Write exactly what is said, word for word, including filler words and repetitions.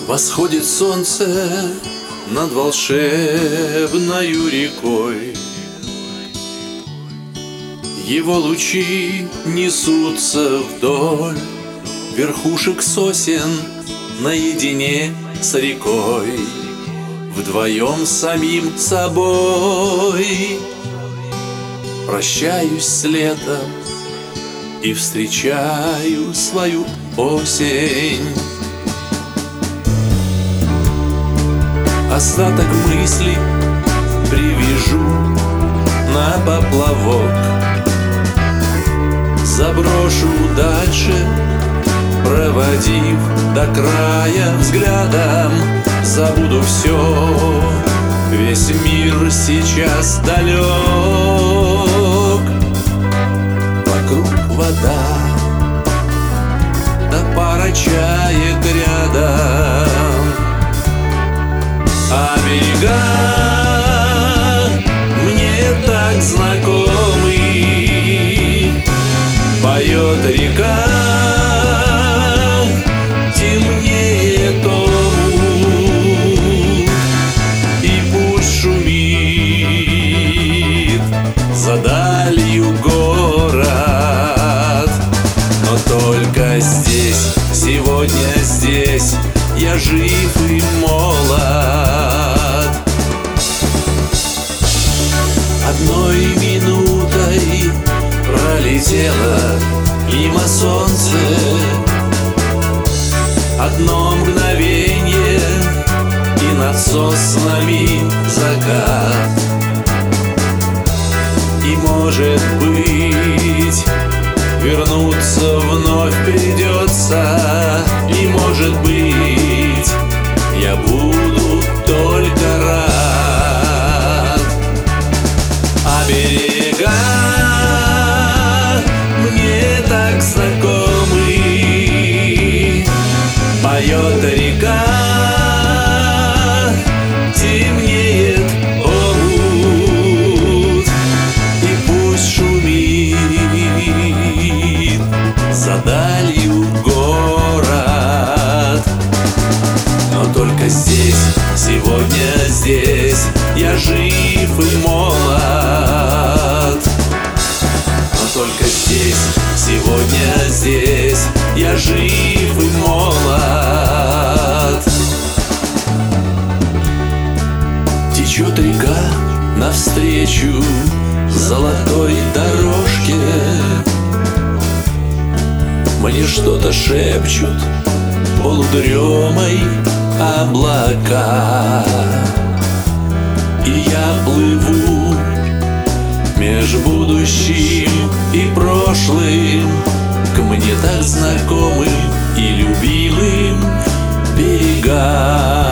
Восходит солнце над волшебною рекой, его лучи несутся вдоль верхушек сосен наедине с рекой, вдвоем с самим собой. Прощаюсь с летом и встречаю свою осень. Остаток мыслей привяжу на поплавок, заброшу дальше, проводив до края взглядом. Забуду все, весь мир сейчас далек. Вокруг вода, да пара чаек рядом, а берега мне так знакомы. Поет река, темнеет омут, и пусть шумит за далью город. Но только здесь, сегодня здесь, я жив и молод. Одной минутой пролетело мимо солнце, одно мгновенье, и над соснами закат. И, может быть, вернуться вновь придется, и, может быть, я буду только рад. А берега мне так знакомы. Поет река, темнеет омут, и пусть шумит за далью город. Но только здесь, сегодня здесь, я жив и молод. Но только здесь, сегодня здесь, я жив и молод. Течет река навстречу золотой дорожке, мне что-то шепчут полудремой облака. И я плыву меж будущим и прошлым к мне так знакомым и любимым берегам.